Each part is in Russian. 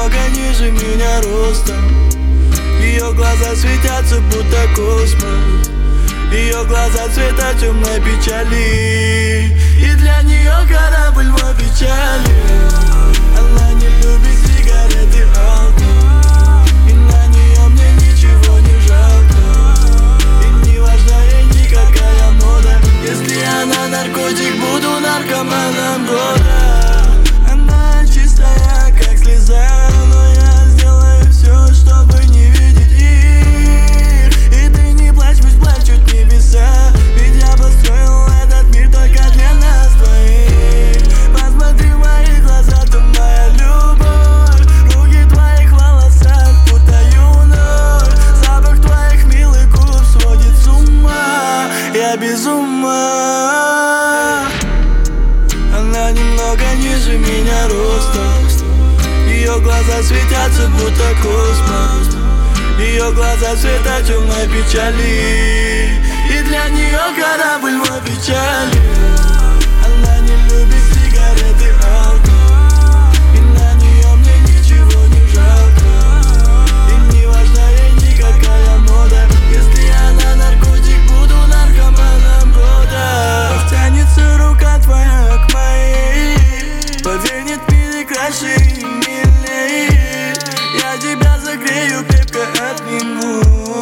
немного ниже меня ростом. Ее глаза светятся, будто космос. Ее глаза цвета темной печали. И для нее корабль мой печали. Она не любит сигареты, алкоголь. И на нее мне ничего не жалко. И не важна ей никакая мода. Если она наркотик, буду наркоманом года. Она чистая, как слеза, но я сделаю все, чтобы не видеть их. И ты не плачь, пусть плачут небеса. Ведь я построил этот мир только для нас двоих. Посмотри в мои глаза, ты моя любовь. Руки в твоих волосах, будто юношь. Запах твоих милых губ сводит с ума. Я без ума. Она немного ниже меня ростом. Ее глаза светятся, будто космос. Ее глаза цвета темной печали. И для нее корабль мой печали. Она не любит сигареты, алкоголь. И на нее мне ничего не жалко. И не важна ей никакая мода. Если она наркотик, буду наркоманом года. Тянется рука твоя к моей. Поверь, нет в мире краше и милее. Я тебя загрею, крепко обниму.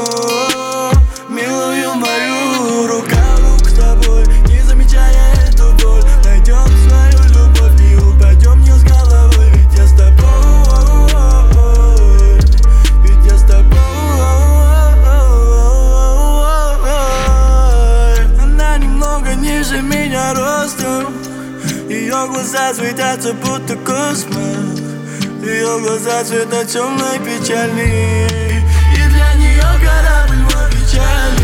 Милую мою, рука в руку с тобой. Не замечая эту боль, найдем свою любовь и упадем вниз головой. Ведь я с тобой, ведь я с тобой. Она немного ниже меня ростом. Ее глаза светятся, будто космос. Ее глаза цвета темной печали. И для нее корабль мой печали.